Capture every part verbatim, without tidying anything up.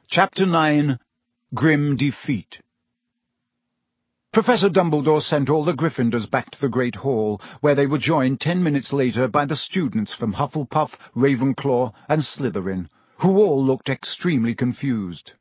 Chapter nine. Grim Defeat. Professor Dumbledore sent all the Gryffindors back to the Great Hall, where they were joined ten minutes later by the students from Hufflepuff, Ravenclaw, and Slytherin, who all looked extremely confused.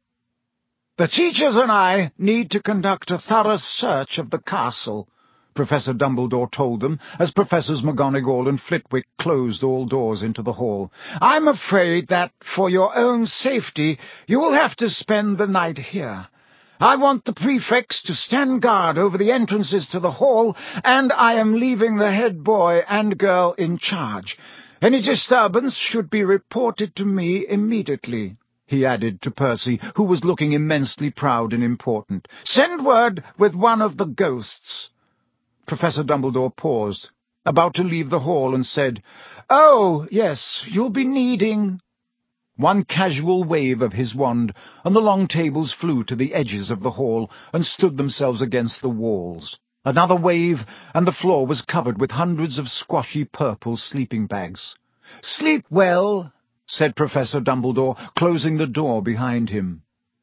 "The teachers and I need to conduct a thorough search of the castle," Professor Dumbledore told them, as Professors McGonagall and Flitwick closed all doors into the hall. "I'm afraid that, for your own safety, you will have to spend the night here. I want the prefects to stand guard over the entrances to the hall, and I am leaving the head boy and girl in charge. Any disturbance should be reported to me immediately," he added to Percy, who was looking immensely proud and important. "Send word with one of the ghosts." Professor Dumbledore paused, about to leave the hall, and said, "Oh, yes, you'll be needing—" One casual wave of his wand, and the long tables flew to the edges of the hall and stood themselves against the walls. Another wave, and the floor was covered with hundreds of squashy purple sleeping bags. "Sleep well," said Professor Dumbledore, closing the door behind him.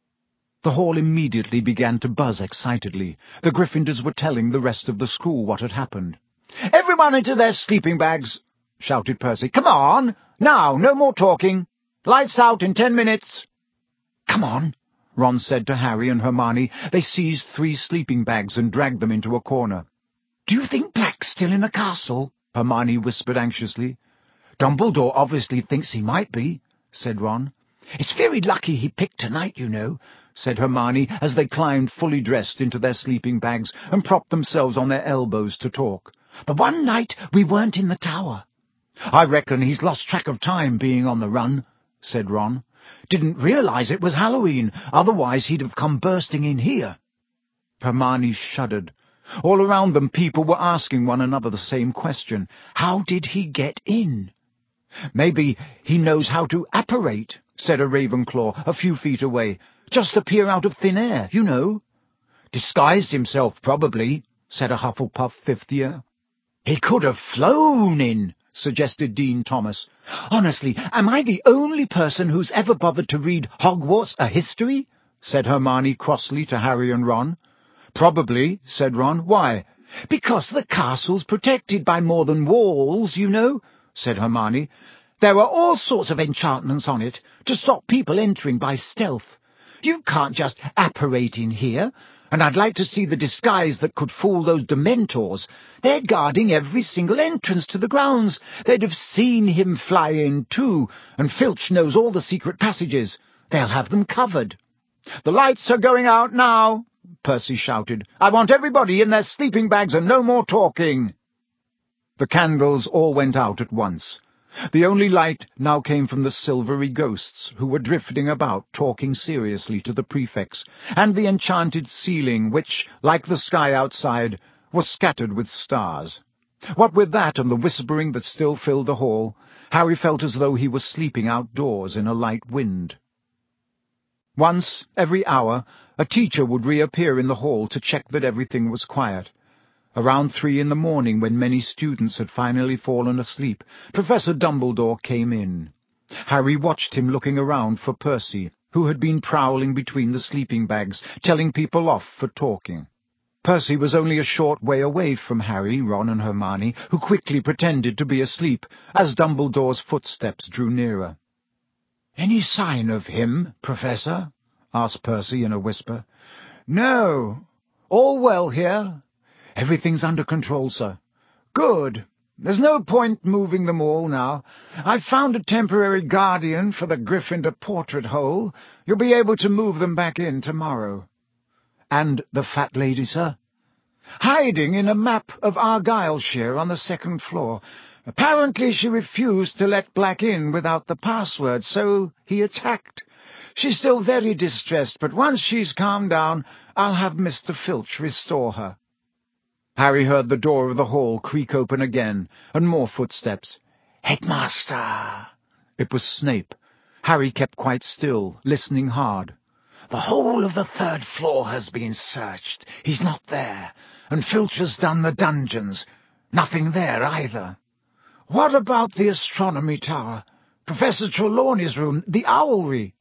The hall immediately began to buzz excitedly. The Gryffindors were telling the rest of the school what had happened. "Everyone into their sleeping bags!" shouted Percy. "Come on! Now, no more talking! Lights out in ten minutes!" "Come on," Ron said to Harry and Hermione. They seized three sleeping bags and dragged them into a corner. "Do you think Black's still in the castle?" Hermione whispered anxiously. "Dumbledore obviously thinks he might be," said Ron. "It's very lucky he picked tonight, you know," said Hermione, as they climbed fully dressed into their sleeping bags and propped themselves on their elbows to talk. "The one night we weren't in the tower." "I reckon he's lost track of time being on the run," said Ron. "Didn't realize it was Halloween, otherwise he'd have come bursting in here." Hermione shuddered. All around them people were asking one another the same question. How did he get in? "Maybe he knows how to apparate," said a Ravenclaw a few feet away. "Just appear out of thin air, you know." "Disguised himself, probably," said a Hufflepuff fifth year. "He could have flown in," suggested Dean Thomas. "Honestly, am I the only person who's ever bothered to read Hogwarts a history?" said Hermione crossly to Harry and Ron. "Probably," said Ron. "Why?" "Because the castle's protected by more than walls, you know," said Hermione. "There are all sorts of enchantments on it to stop people entering by stealth. You can't just apparate in here, and I'd like to see the disguise that could fool those Dementors. They're guarding every single entrance to the grounds. They'd have seen him fly in, too, and Filch knows all the secret passages. They'll have them covered." "The lights are going out now," Percy shouted. "I want everybody in their sleeping bags and no more talking." The candles all went out at once. The only light now came from the silvery ghosts, who were drifting about, talking seriously to the prefects, and the enchanted ceiling, which, like the sky outside, was scattered with stars. What with that and the whispering that still filled the hall, Harry felt as though he was sleeping outdoors in a light wind. Once every hour, a teacher would reappear in the hall to check that everything was quiet. Around three in the morning, when many students had finally fallen asleep, Professor Dumbledore came in. Harry watched him looking around for Percy, who had been prowling between the sleeping bags, telling people off for talking. Percy was only a short way away from Harry, Ron, and Hermione, who quickly pretended to be asleep as Dumbledore's footsteps drew nearer. "Any sign of him, Professor?" asked Percy in a whisper. "No. All well here?" "Everything's under control, sir." "Good. There's no point moving them all now. I've found a temporary guardian for the Gryffindor portrait hole. You'll be able to move them back in tomorrow." "And the fat lady, sir?" "Hiding in a map of Argyllshire on the second floor. Apparently she refused to let Black in without the password, so he attacked. She's still very distressed, but once she's calmed down, I'll have Mister Filch restore her." Harry heard the door of the hall creak open again, and more footsteps. "Headmaster!" It was Snape. Harry kept quite still, listening hard. "The whole of the third floor has been searched. He's not there. And Filch has done the dungeons. Nothing there either." "What about the astronomy tower? Professor Trelawney's room, the owlry?"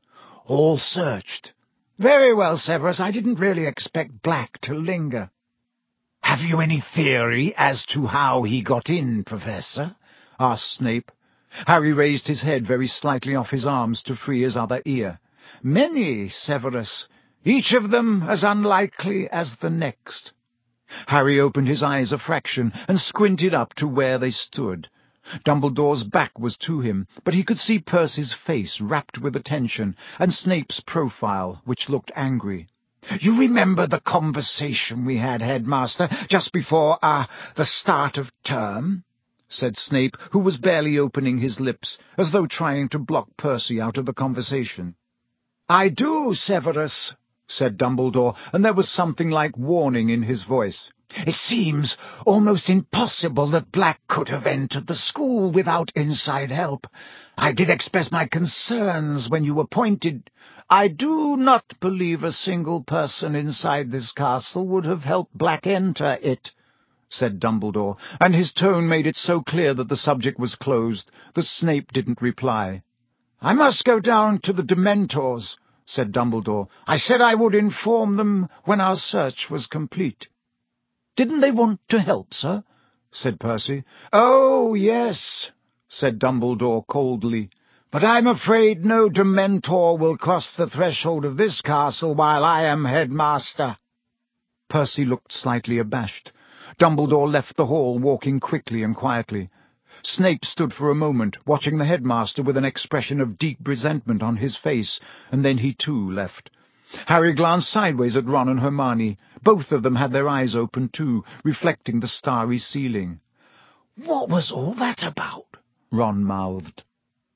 all searched. Very well, Severus, I didn't really expect Black to linger. Have you any theory as to how he got in, Professor? Asked Snape. Harry raised his head very slightly off his arms to free his other ear. Many, Severus, each of them as unlikely as the next. Harry opened his eyes a fraction and squinted up to where they stood. Dumbledore's back was to him, but he could see Percy's face rapt with attention, and Snape's profile, which looked angry. "You remember the conversation we had, Headmaster, just before, ah, uh, the start of term?" said Snape, who was barely opening his lips, as though trying to block Percy out of the conversation. "I do, Severus," said Dumbledore, and there was something like warning in his voice. "It seems almost impossible that Black could have entered the school without inside help. I did express my concerns when you appointed. I do not believe a single person inside this castle would have helped Black enter it," said Dumbledore, and his tone made it so clear that the subject was closed that Snape didn't reply. "I must go down to the Dementors," said Dumbledore. "I said I would inform them when our search was complete." "Didn't they want to help, sir?" said Percy. "Oh, yes," said Dumbledore coldly. "But I'm afraid no Dementor will cross the threshold of this castle while I am headmaster." Percy looked slightly abashed. Dumbledore left the hall, walking quickly and quietly. Snape stood for a moment, watching the headmaster with an expression of deep resentment on his face, and then he too left. Harry glanced sideways at Ron and Hermione. Both of them had their eyes open too, reflecting the starry ceiling. "What was all that about?" Ron mouthed.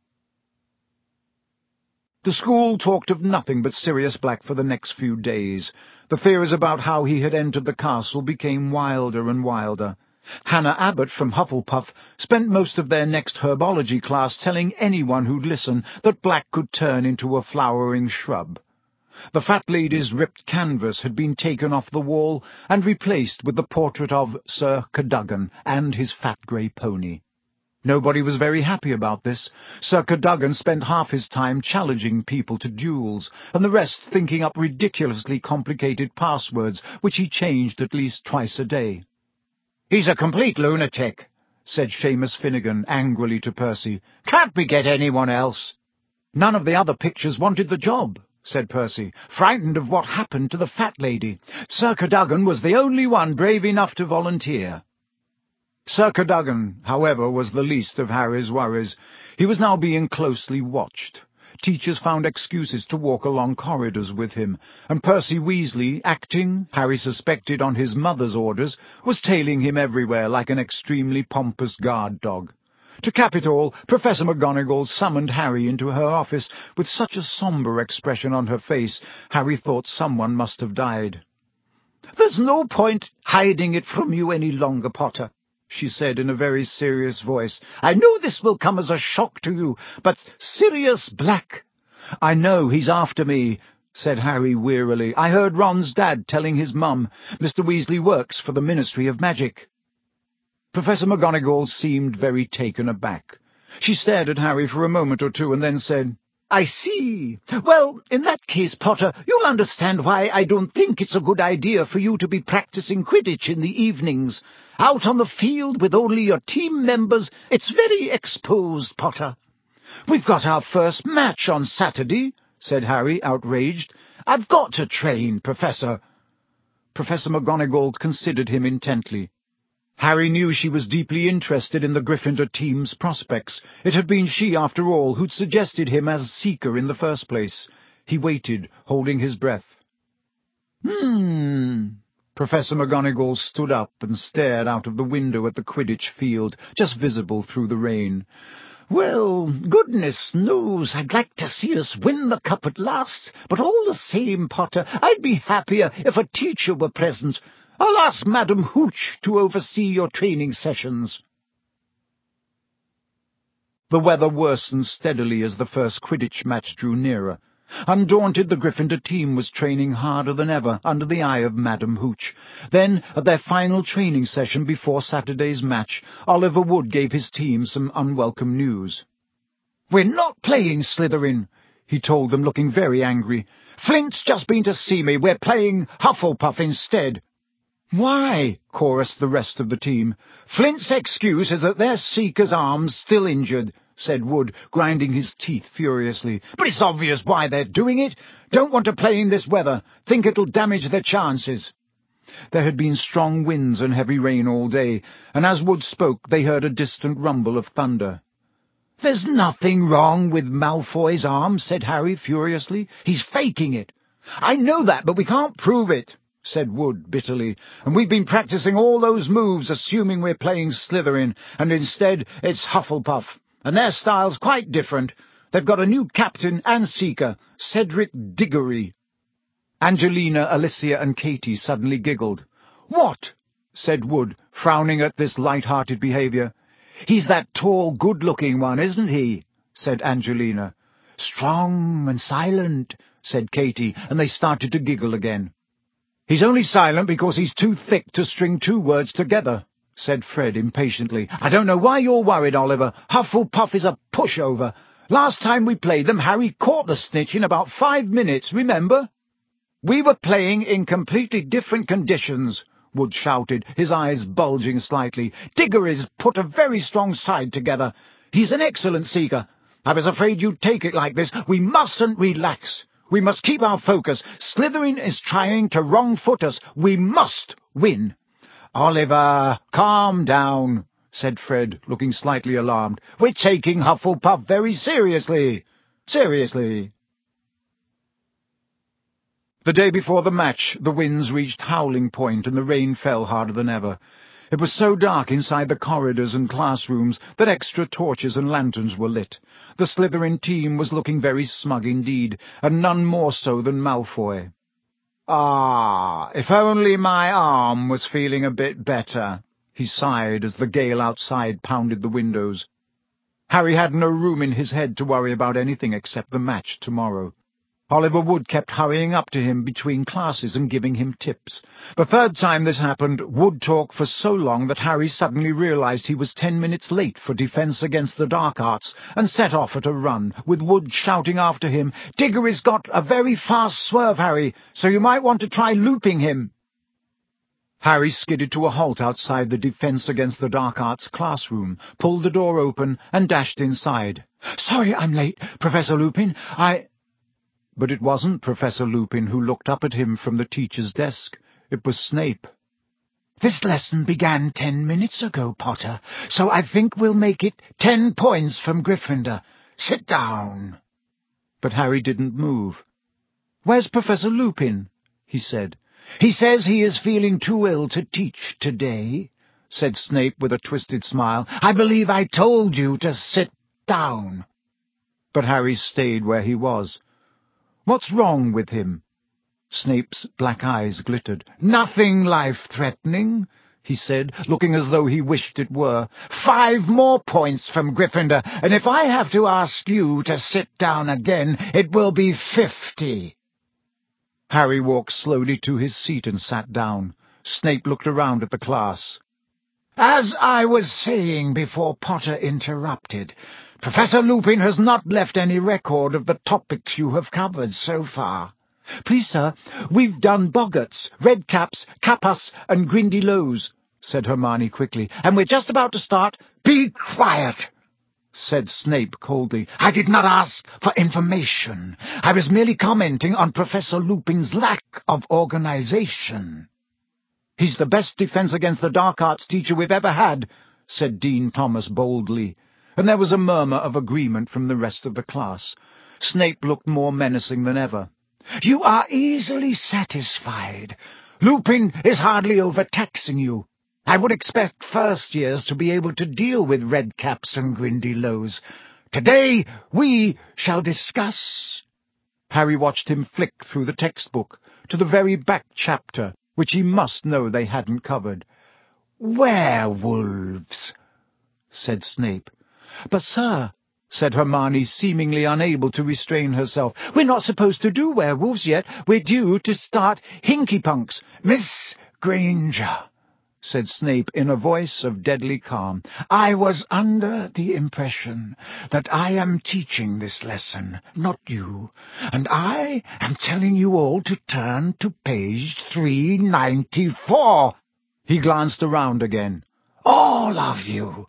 The school talked of nothing but Sirius Black for the next few days. The theories about how he had entered the castle became wilder and wilder. Hannah Abbott from Hufflepuff spent most of their next herbology class telling anyone who'd listen that Black could turn into a flowering shrub. The fat lady's ripped canvas had been taken off the wall and replaced with the portrait of Sir Cadogan and his fat grey pony. Nobody was very happy about this. Sir Cadogan spent half his time challenging people to duels, and the rest thinking up ridiculously complicated passwords, which he changed at least twice a day. "He's a complete lunatic," said Seamus Finnegan angrily to Percy. "Can't we get anyone else?" "None of the other pictures wanted the job," said Percy, frightened of what happened to the fat lady. "Sir Cadogan was the only one brave enough to volunteer." Sir Cadogan, however, was the least of Harry's worries. He was now being closely watched. Teachers found excuses to walk along corridors with him, and Percy Weasley, acting, Harry suspected, on his mother's orders, was tailing him everywhere like an extremely pompous guard dog. To cap it all, Professor McGonagall summoned Harry into her office with such a sombre expression on her face, Harry thought someone must have died. "There's no point hiding it from you any longer, Potter," she said in a very serious voice. "I know this will come as a shock to you, but Sirius Black—" "I know he's after me," said Harry wearily. "I heard Ron's dad telling his mum. Mister Weasley works for the Ministry of Magic." Professor McGonagall seemed very taken aback. She stared at Harry for a moment or two and then said, "I see. Well, in that case, Potter, you'll understand why I don't think it's a good idea for you to be practicing Quidditch in the evenings. Out on the field with only your team members, it's very exposed, Potter." "We've got our first match on Saturday," said Harry, outraged. "I've got to train, Professor." Professor McGonagall considered him intently. Harry knew she was deeply interested in the Gryffindor team's prospects. It had been she, after all, who'd suggested him as seeker in the first place. He waited, holding his breath. Hmm... Professor McGonagall stood up and stared out of the window at the Quidditch field, just visible through the rain. "Well, goodness knows, I'd like to see us win the cup at last, but all the same, Potter, I'd be happier if a teacher were present. I'll ask Madam Hooch to oversee your training sessions." The weather worsened steadily as the first Quidditch match drew nearer. Undaunted, the Gryffindor team was training harder than ever under the eye of Madam Hooch. Then, at their final training session before Saturday's match, Oliver Wood gave his team some unwelcome news. "We're not playing Slytherin," he told them, looking very angry. "Flint's just been to see me. We're playing Hufflepuff instead." "Why?" chorused the rest of the team. "Flint's excuse is that their Seeker's arm's still injured," said Wood, grinding his teeth furiously. "But it's obvious why they're doing it. Don't want to play in this weather. Think it'll damage their chances." There had been strong winds and heavy rain all day, and as Wood spoke they heard a distant rumble of thunder. "There's nothing wrong with Malfoy's arm," said Harry furiously. "He's faking it." "I know that, but we can't prove it," said Wood bitterly. "And we've been practicing all those moves, assuming we're playing Slytherin, and instead it's Hufflepuff. And their style's quite different. They've got a new captain and Seeker, Cedric Diggory." Angelina, Alicia, and Katie suddenly giggled. "What?" said Wood, frowning at this light-hearted behaviour. "He's that tall, good-looking one, isn't he?" said Angelina. "Strong and silent," said Katie, and they started to giggle again. "He's only silent because he's too thick to string two words together," said Fred impatiently. "I don't know why you're worried, Oliver. Hufflepuff is a pushover. Last time we played them, Harry caught the snitch in about five minutes, remember?" "We were playing in completely different conditions," Wood shouted, his eyes bulging slightly. "Diggory's put a very strong side together. He's an excellent Seeker. I was afraid you'd take it like this. We mustn't relax. We must keep our focus. Slytherin is trying to wrong-foot us. We must win." "Oliver, calm down," said Fred, looking slightly alarmed. "We're taking Hufflepuff very seriously. Seriously." The day before the match, the winds reached howling point and the rain fell harder than ever. It was so dark inside the corridors and classrooms that extra torches and lanterns were lit. The Slytherin team was looking very smug indeed, and none more so than Malfoy. "Ah, if only my arm was feeling a bit better," he sighed as the gale outside pounded the windows. Harry had no room in his head to worry about anything except the match tomorrow. Oliver Wood kept hurrying up to him between classes and giving him tips. The third time this happened, Wood talked for so long that Harry suddenly realized he was ten minutes late for Defense Against the Dark Arts and set off at a run, with Wood shouting after him, "Diggory's got a very fast swerve, Harry, so you might want to try looping him." Harry skidded to a halt outside the Defense Against the Dark Arts classroom, pulled the door open, and dashed inside. "Sorry I'm late, Professor Lupin. I—" But it wasn't Professor Lupin who looked up at him from the teacher's desk. It was Snape. "This lesson began ten minutes ago, Potter, so I think we'll make it ten points from Gryffindor. Sit down." But Harry didn't move. "Where's Professor Lupin?" he said. "He says he is feeling too ill to teach today," said Snape with a twisted smile. "I believe I told you to sit down." But Harry stayed where he was. "What's wrong with him?" Snape's black eyes glittered. "Nothing life-threatening," he said, looking as though he wished it were. "Five more points from Gryffindor, and if I have to ask you to sit down again, it will be fifty." Harry walked slowly to his seat and sat down. Snape looked around at the class. "As I was saying before Potter interrupted, Professor Lupin has not left any record of the topics you have covered so far." "Please, sir, we've done Boggarts, Redcaps, Kappas, and Grindylows," said Hermione quickly, "and we're just about to start—" "Be quiet," said Snape coldly. "I did not ask for information. I was merely commenting on Professor Lupin's lack of organization." "He's the best Defense Against the Dark Arts teacher we've ever had," said Dean Thomas boldly, and there was a murmur of agreement from the rest of the class. Snape looked more menacing than ever. "You are easily satisfied. Lupin is hardly overtaxing you. I would expect first-years to be able to deal with Redcaps and Grindylows. Today we shall discuss—" Harry watched him flick through the textbook to the very back chapter, which he must know they hadn't covered. "Werewolves," said Snape. "But, sir," said Hermione, seemingly unable to restrain herself, "we're not supposed to do werewolves yet. We're due to start Hinkypunks." "Miss Granger," said Snape in a voice of deadly calm. "I was under the impression that I am teaching this lesson, not you, and I am telling you all to turn to page three ninety-four. He glanced around again. "All of you,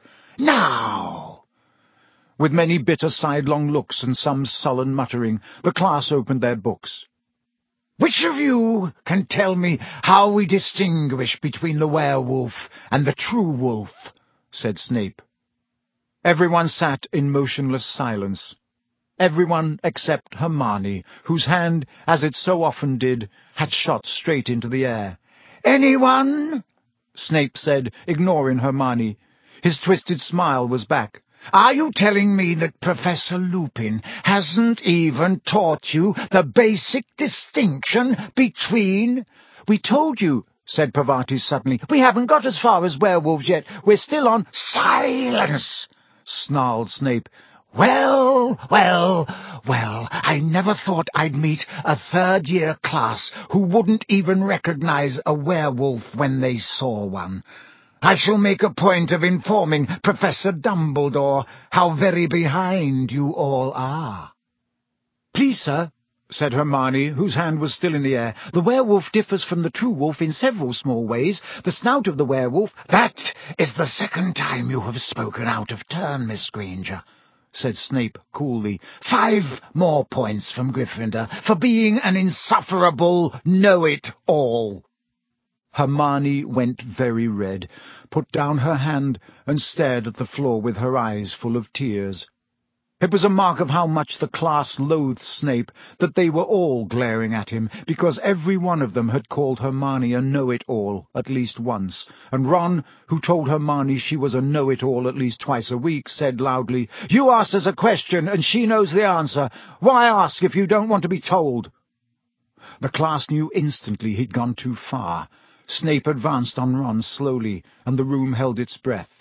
now!" With many bitter sidelong looks and some sullen muttering, the class opened their books. "Which of you can tell me how we distinguish between the werewolf and the true wolf?" said Snape. Everyone sat in motionless silence. Everyone except Hermione, whose hand, as it so often did, had shot straight into the air. "Anyone?" Snape said, ignoring Hermione. His twisted smile was back. "Are you telling me that Professor Lupin hasn't even taught you the basic distinction between—" "We told you," said Parvati suddenly. "We haven't got as far as werewolves yet. We're still on—" "Silence!" snarled Snape. "Well, well, well, I never thought I'd meet a third-year class who wouldn't even recognize a werewolf when they saw one. I shall make a point of informing Professor Dumbledore how very behind you all are." "Please, sir," said Hermione, whose hand was still in the air, "the werewolf differs from the true wolf in several small ways. The snout of the werewolf—" "That is the second time you have spoken out of turn, Miss Granger," said Snape coolly. "Five more points from Gryffindor for being an insufferable know-it-all." Hermione went very red, put down her hand, and stared at the floor with her eyes full of tears. It was a mark of how much the class loathed Snape that they were all glaring at him, because every one of them had called Hermione a know-it-all at least once, and Ron, who told Hermione she was a know-it-all at least twice a week, said loudly, "You asked us a question, and she knows the answer. Why ask if you don't want to be told?" The class knew instantly he'd gone too far. Snape advanced on Ron slowly, and the room held its breath.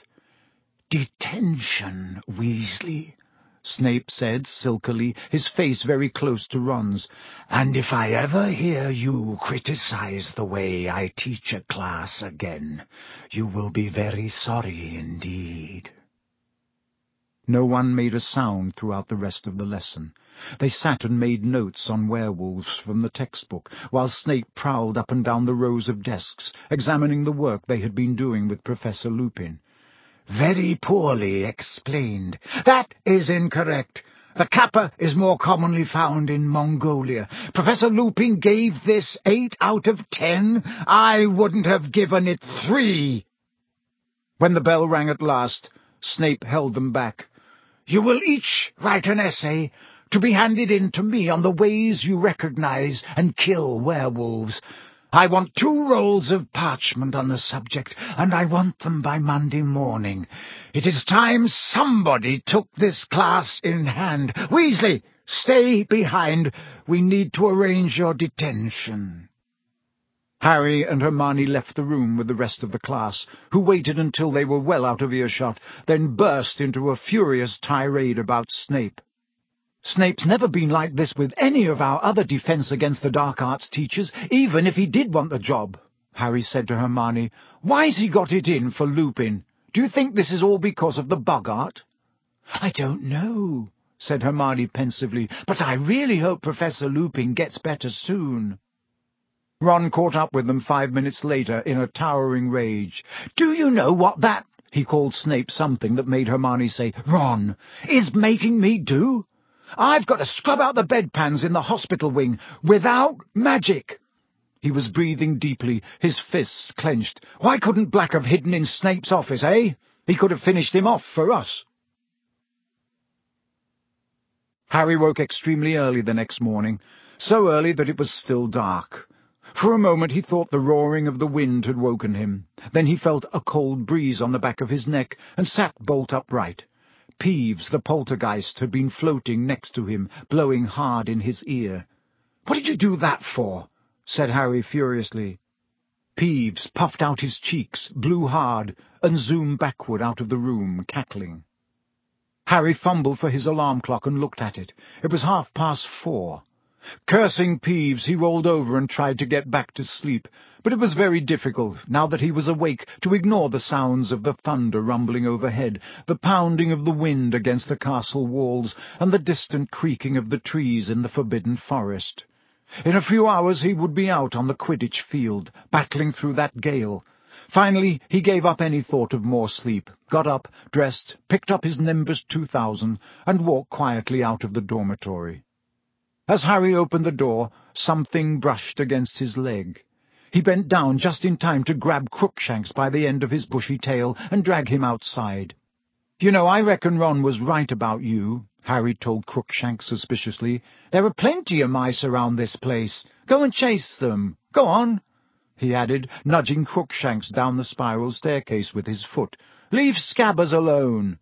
"Detention, Weasley," Snape said silkily, his face very close to Ron's. "And if I ever hear you criticize the way I teach a class again, you will be very sorry indeed." No one made a sound throughout the rest of the lesson. They sat and made notes on werewolves from the textbook, while Snape prowled up and down the rows of desks, examining the work they had been doing with Professor Lupin. "Very poorly explained. That is incorrect. The kappa is more commonly found in Mongolia. Professor Lupin gave this eight out of ten. I wouldn't have given it three." When the bell rang at last, Snape held them back. "You will each write an essay to be handed in to me on the ways you recognize and kill werewolves. I want two rolls of parchment on the subject, and I want them by Monday morning. It is time somebody took this class in hand. Weasley, stay behind. We need to arrange your detention." Harry and Hermione left the room with the rest of the class, who waited until they were well out of earshot, then burst into a furious tirade about Snape. "Snape's never been like this with any of our other Defense Against the Dark Arts teachers, even if he did want the job," Harry said to Hermione. "Why's he got it in for Lupin? Do you think this is all because of the Boggart?" "I don't know," said Hermione pensively, "but I really hope Professor Lupin gets better soon." Ron caught up with them five minutes later in a towering rage. "Do you know what that—" he called Snape something that made Hermione say, "Ron, is making me do? I've got to scrub out the bedpans in the hospital wing without magic." He was breathing deeply, his fists clenched. "Why couldn't Black have hidden in Snape's office, eh? He could have finished him off for us." Harry woke extremely early the next morning, so early that it was still dark. For a moment he thought the roaring of the wind had woken him. Then he felt a cold breeze on the back of his neck and sat bolt upright. Peeves, the poltergeist, had been floating next to him, blowing hard in his ear. "What did you do that for?" said Harry furiously. Peeves puffed out his cheeks, blew hard, and zoomed backward out of the room, cackling. Harry fumbled for his alarm clock and looked at it. It was half past four. Cursing Peeves, he rolled over and tried to get back to sleep, but it was very difficult, now that he was awake, to ignore the sounds of the thunder rumbling overhead, the pounding of the wind against the castle walls, and the distant creaking of the trees in the forbidden forest. In a few hours he would be out on the Quidditch field, battling through that gale. Finally, he gave up any thought of more sleep, got up, dressed, picked up his Nimbus two thousand, and walked quietly out of the dormitory. As Harry opened the door, something brushed against his leg. He bent down just in time to grab Crookshanks by the end of his bushy tail and drag him outside. "You know, I reckon Ron was right about you," Harry told Crookshanks suspiciously. "There are plenty of mice around this place. Go and chase them. Go on," he added, nudging Crookshanks down the spiral staircase with his foot. "Leave Scabbers alone."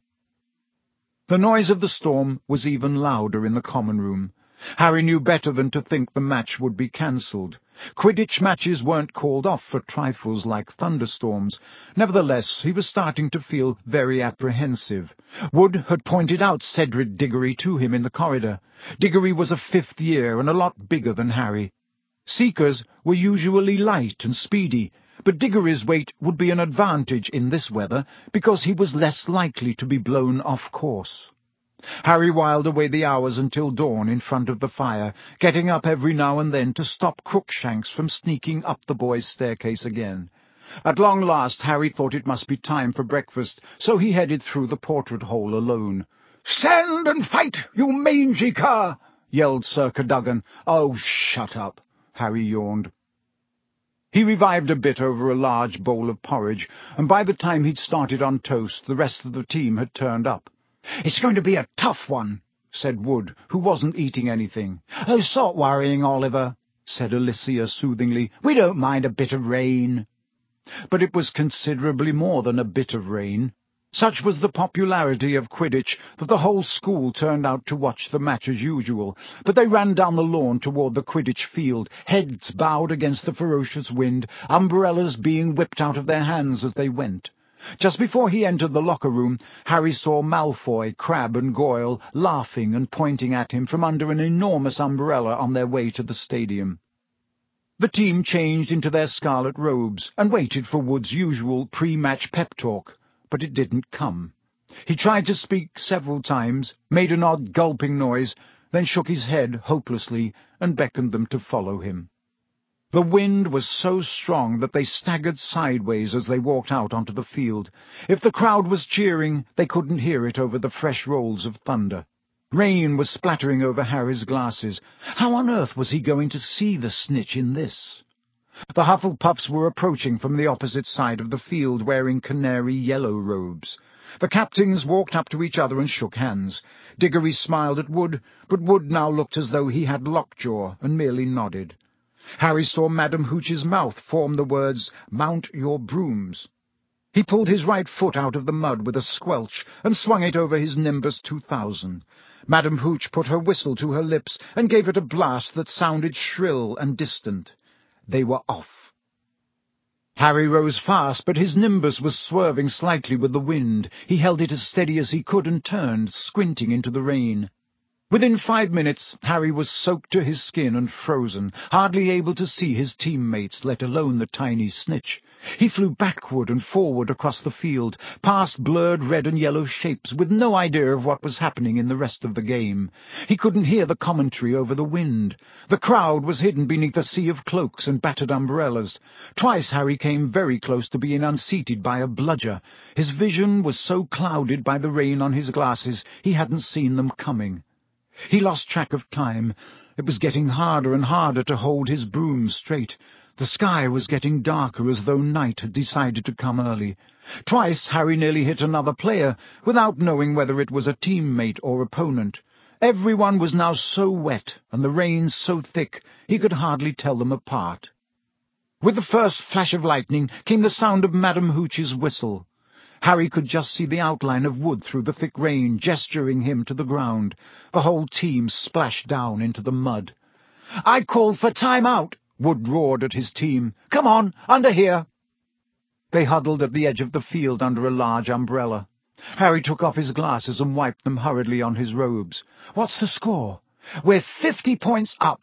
The noise of the storm was even louder in the common room. Harry knew better than to think the match would be cancelled. Quidditch matches weren't called off for trifles like thunderstorms. Nevertheless, he was starting to feel very apprehensive. Wood had pointed out Cedric Diggory to him in the corridor. Diggory was a fifth year and a lot bigger than Harry. Seekers were usually light and speedy, but Diggory's weight would be an advantage in this weather because he was less likely to be blown off course. Harry whiled away the hours until dawn in front of the fire, getting up every now and then to stop Crookshanks from sneaking up the boys' staircase again. At long last, Harry thought it must be time for breakfast, so he headed through the portrait hole alone. "Stand and fight, you mangy cur!" yelled Sir Cadogan. "Oh, shut up," Harry yawned. He revived a bit over a large bowl of porridge, and by the time he'd started on toast, the rest of the team had turned up. "It's going to be a tough one," said Wood, who wasn't eating anything. "Oh, stop worrying, Oliver," said Alicia soothingly. "We don't mind a bit of rain." But it was considerably more than a bit of rain. Such was the popularity of Quidditch that the whole school turned out to watch the match as usual, but they ran down the lawn toward the Quidditch field, heads bowed against the ferocious wind, umbrellas being whipped out of their hands as they went. Just before he entered the locker room, Harry saw Malfoy, Crabbe and Goyle laughing and pointing at him from under an enormous umbrella on their way to the stadium. The team changed into their scarlet robes and waited for Wood's usual pre-match pep talk, but it didn't come. He tried to speak several times, made an odd gulping noise, then shook his head hopelessly and beckoned them to follow him. The wind was so strong that they staggered sideways as they walked out onto the field. If the crowd was cheering, they couldn't hear it over the fresh rolls of thunder. Rain was splattering over Harry's glasses. How on earth was he going to see the snitch in this? The Hufflepuffs were approaching from the opposite side of the field, wearing canary yellow robes. The captains walked up to each other and shook hands. Diggory smiled at Wood, but Wood now looked as though he had lockjaw and merely nodded. Harry saw Madam Hooch's mouth form the words, "Mount your brooms." He pulled his right foot out of the mud with a squelch and swung it over his Nimbus two thousand. Madam Hooch put her whistle to her lips and gave it a blast that sounded shrill and distant. They were off. Harry rose fast, but his Nimbus was swerving slightly with the wind. He held it as steady as he could and turned, squinting into the rain. Within five minutes, Harry was soaked to his skin and frozen, hardly able to see his teammates, let alone the tiny snitch. He flew backward and forward across the field, past blurred red and yellow shapes, with no idea of what was happening in the rest of the game. He couldn't hear the commentary over the wind. The crowd was hidden beneath a sea of cloaks and battered umbrellas. Twice Harry came very close to being unseated by a bludger. His vision was so clouded by the rain on his glasses he hadn't seen them coming. He lost track of time. It was getting harder and harder to hold his broom straight. The sky was getting darker, as though night had decided to come early. Twice Harry nearly hit another player, without knowing whether it was a teammate or opponent. Everyone was now so wet, and the rain so thick, he could hardly tell them apart. With the first flash of lightning came the sound of Madam Hooch's whistle. Harry could just see the outline of Wood through the thick rain, gesturing him to the ground. The whole team splashed down into the mud. "I called for time-out!" Wood roared at his team. "Come on, under here!" They huddled at the edge of the field under a large umbrella. Harry took off his glasses and wiped them hurriedly on his robes. "What's the score?" "We're fifty points up,"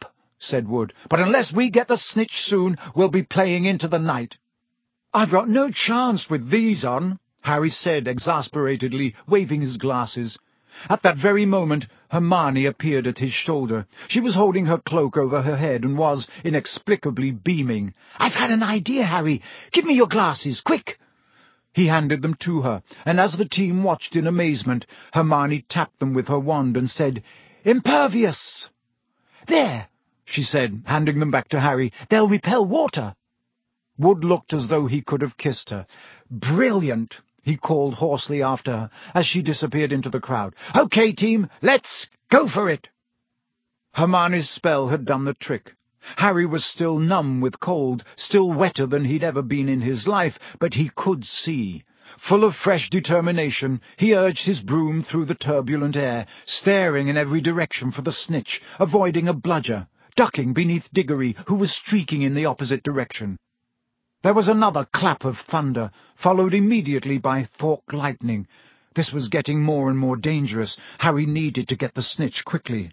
said Wood, "but unless we get the snitch soon, we'll be playing into the night." "I've got no chance with these on," Harry said exasperatedly, waving his glasses. At that very moment, Hermione appeared at his shoulder. She was holding her cloak over her head and was, inexplicably, beaming. "I've had an idea, Harry. Give me your glasses, quick!" He handed them to her, and as the team watched in amazement, Hermione tapped them with her wand and said, "Impervious!" "There," she said, handing them back to Harry. "They'll repel water." Wood looked as though he could have kissed her. "Brilliant!" he called hoarsely after her, as she disappeared into the crowd. "Okay, team, let's go for it!" Hermione's spell had done the trick. Harry was still numb with cold, still wetter than he'd ever been in his life, but he could see. Full of fresh determination, he urged his broom through the turbulent air, staring in every direction for the snitch, avoiding a bludger, ducking beneath Diggory, who was streaking in the opposite direction. There was another clap of thunder, followed immediately by forked lightning. This was getting more and more dangerous. Harry needed to get the snitch quickly.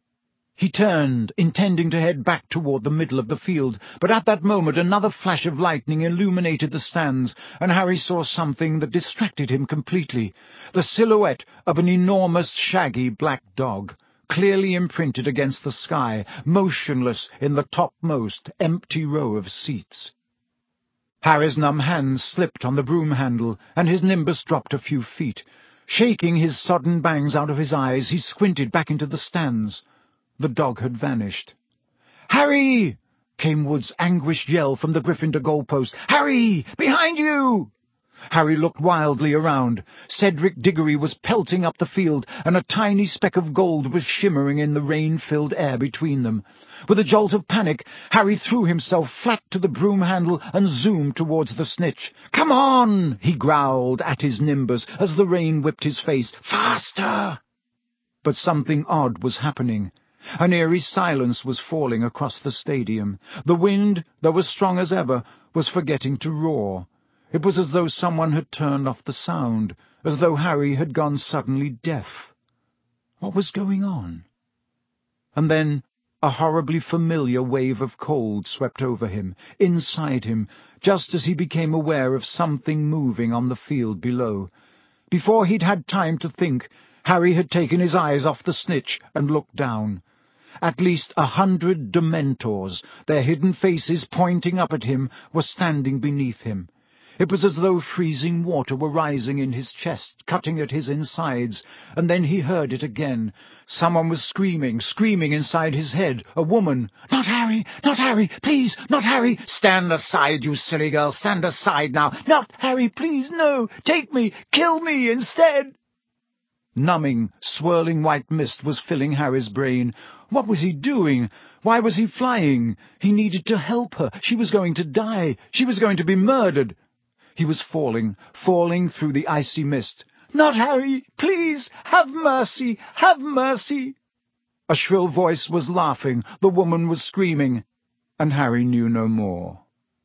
He turned, intending to head back toward the middle of the field, but at that moment another flash of lightning illuminated the stands, and Harry saw something that distracted him completely. The silhouette of an enormous, shaggy black dog, clearly imprinted against the sky, motionless in the topmost, empty row of seats. Harry's numb hands slipped on the broom handle, and his nimbus dropped a few feet. Shaking his sodden bangs out of his eyes, he squinted back into the stands. The dog had vanished. "Harry!" came Wood's anguished yell from the Gryffindor goalpost. "Harry! Behind you!" Harry looked wildly around. Cedric Diggory was pelting up the field, and a tiny speck of gold was shimmering in the rain-filled air between them. With a jolt of panic, Harry threw himself flat to the broom handle and zoomed towards the snitch. "Come on!" he growled at his nimbus as the rain whipped his face. "Faster!" But something odd was happening. An eerie silence was falling across the stadium. The wind, though as strong as ever, was forgetting to roar. It was as though someone had turned off the sound, as though Harry had gone suddenly deaf. What was going on? And then a horribly familiar wave of cold swept over him, inside him, just as he became aware of something moving on the field below. Before he'd had time to think, Harry had taken his eyes off the snitch and looked down. At least a hundred Dementors, their hidden faces pointing up at him, were standing beneath him. It was as though freezing water were rising in his chest, cutting at his insides, and then he heard it again. Someone was screaming, screaming inside his head. A woman. "Not Harry! Not Harry! Please, not Harry! Stand aside, you silly girl! Stand aside now! Not Harry! Please, no! Take me! Kill me instead!" Numbing, swirling white mist was filling Harry's brain. What was he doing? Why was he flying? He needed to help her. She was going to die. She was going to be murdered. He was falling, falling through the icy mist. "Not Harry! Please! Have mercy! Have mercy!" A shrill voice was laughing, the woman was screaming, and Harry knew no more.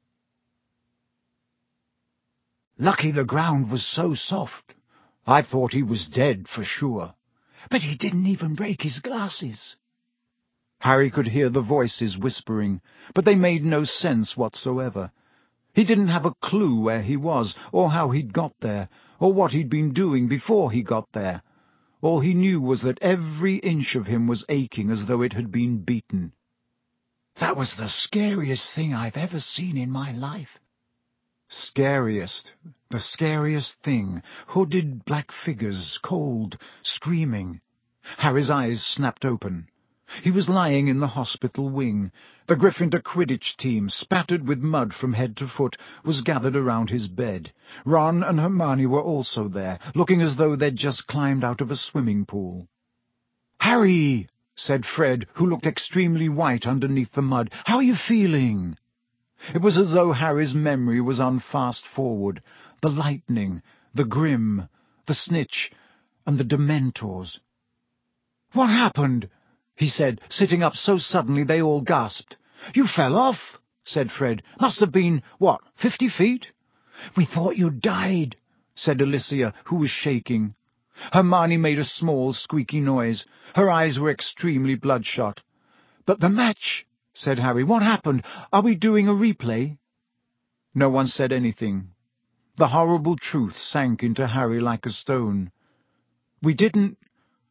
Lucky the ground was so soft. I thought he was dead for sure. But he didn't even break his glasses. Harry could hear the voices whispering, but they made no sense whatsoever. He didn't have a clue where he was, or how he'd got there, or what he'd been doing before he got there. All he knew was that every inch of him was aching as though it had been beaten. That was the scariest thing I've ever seen in my life. Scariest, the scariest thing, hooded black figures, cold, screaming. Harry's eyes snapped open. He was lying in the hospital wing. The Gryffindor Quidditch team, spattered with mud from head to foot, was gathered around his bed. Ron and Hermione were also there, looking as though they'd just climbed out of a swimming pool. "Harry," said Fred, who looked extremely white underneath the mud, "how are you feeling?" It was as though Harry's memory was on fast-forward. The lightning, the Grim, the snitch, and the Dementors. "What happened?" he said, sitting up so suddenly they all gasped. "You fell off," said Fred. "Must have been, what, fifty feet?" "We thought you'd died," said Alicia, who was shaking. Hermione made a small, squeaky noise. Her eyes were extremely bloodshot. "But the match," said Harry. "What happened? Are we doing a replay?" No one said anything. The horrible truth sank into Harry like a stone. "We didn't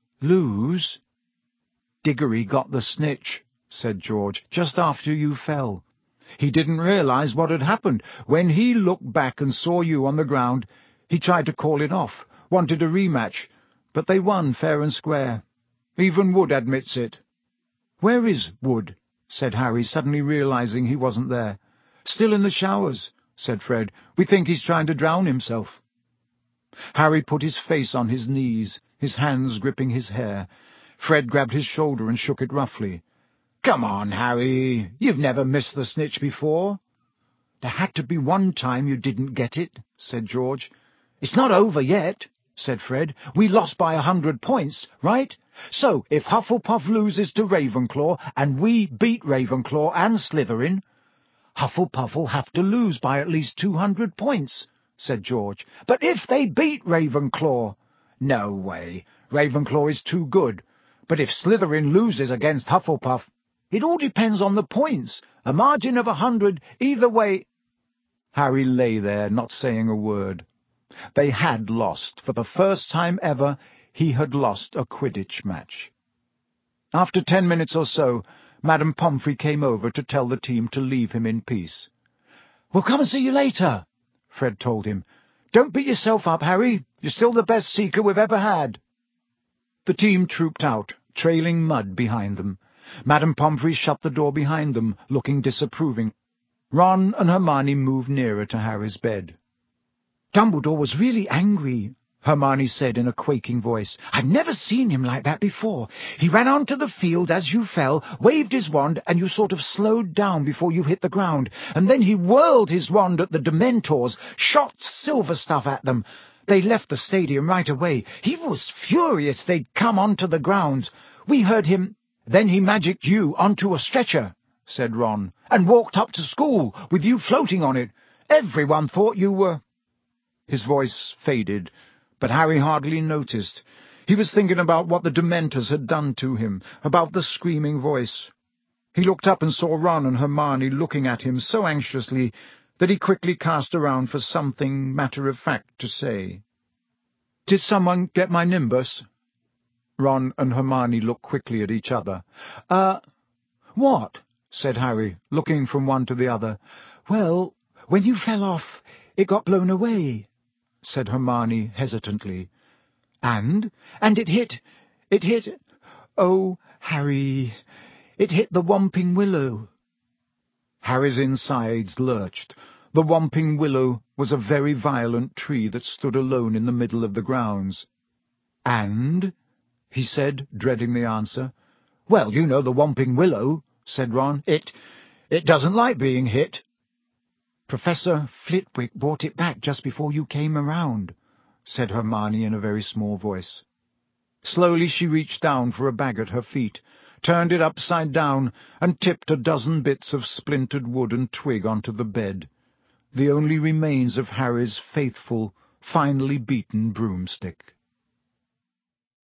lose." "Diggory got the snitch," said George, "just after you fell. He didn't realize what had happened. When he looked back and saw you on the ground, he tried to call it off, wanted a rematch, but they won fair and square. Even Wood admits it." "Where is Wood?" said Harry, suddenly realizing he wasn't there. "Still in the showers," said Fred. "We think he's trying to drown himself." Harry put his face on his knees, his hands gripping his hair. Fred grabbed his shoulder and shook it roughly. "Come on, Harry. You've never missed the snitch before." "There had to be one time you didn't get it," said George. "It's not over yet," said Fred. "We lost by a hundred points, right? So, if Hufflepuff loses to Ravenclaw, and we beat Ravenclaw and Slytherin, Hufflepuff'll have to lose by at least two hundred points," said George. "But if they beat Ravenclaw—" "No way. Ravenclaw is too good. But if Slytherin loses against Hufflepuff, it all depends on the points. A margin of a hundred either way—" Harry lay there, not saying a word. They had lost. For the first time ever, he had lost a Quidditch match. After ten minutes or so, Madame Pomfrey came over to tell the team to leave him in peace. "We'll come and see you later," Fred told him. "Don't beat yourself up, Harry. You're still the best seeker we've ever had." The team trooped out, trailing mud behind them. Madame Pomfrey shut the door behind them, looking disapproving. Ron and Hermione moved nearer to Harry's bed. "Dumbledore was really angry," Hermione said in a quaking voice. "I've never seen him like that before. He ran onto the field as you fell, waved his wand, and you sort of slowed down before you hit the ground. And then he whirled his wand at the Dementors, shot silver stuff at them. They left the stadium right away. He was furious they'd come onto the grounds. We heard him. Then he magicked you onto a stretcher," said Ron, "and walked up to school with you floating on it. Everyone thought you were—" His voice faded, but Harry hardly noticed. He was thinking about what the Dementors had done to him, about the screaming voice. He looked up and saw Ron and Hermione looking at him so anxiously that he quickly cast around for something matter-of-fact to say. "Did someone get my Nimbus?" Ron and Hermione looked quickly at each other. Uh, what?" said Harry, looking from one to the other. "Well, when you fell off, it got blown away," said Hermione hesitantly. "And? And it hit... it hit... Oh, Harry, it hit the Whomping Willow." Harry's insides lurched. The Whomping Willow was a very violent tree that stood alone in the middle of the grounds. "And?" he said, dreading the answer. "Well, you know the Whomping Willow," said Ron. It... it doesn't like being hit." "Professor Flitwick brought it back just before you came around," said Hermione in a very small voice. Slowly she reached down for a bag at her feet, turned it upside down, and tipped a dozen bits of splintered wood and twig onto the bed, the only remains of Harry's faithful, finely beaten broomstick.